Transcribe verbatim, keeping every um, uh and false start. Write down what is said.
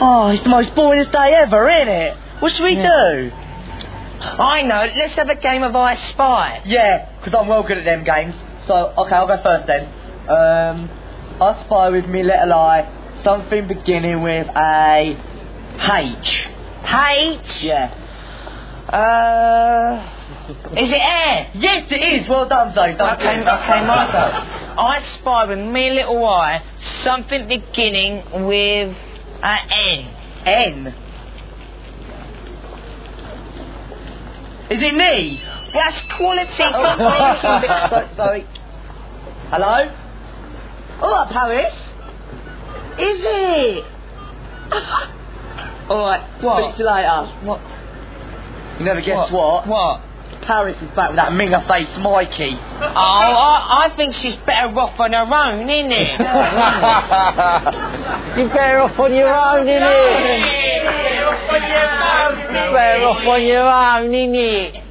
Oh, it's the most boringest day ever, isn't it? What should we Yeah. do? I know, let's have a game of I Spy. Yeah, because I'm well good at them games. So, okay, I'll go first then. Um, I spy with me little eye something beginning with a H. H? Yeah. Uh... Is it air? Yes, it is. Well done, Zoe. Done Okay, good. okay, my go. I spy with me little eye something beginning with a N. N. Is it me? That's quality. So- Sorry. Hello? Alright, Paris. Is it? Alright, What? speak to you later. What? You never guess what? What? Paris is back with that minger face Mikey. Oh, I, I think she's better off on her own, isn't it? You're better off on your own, innit? Better off on your own, innit?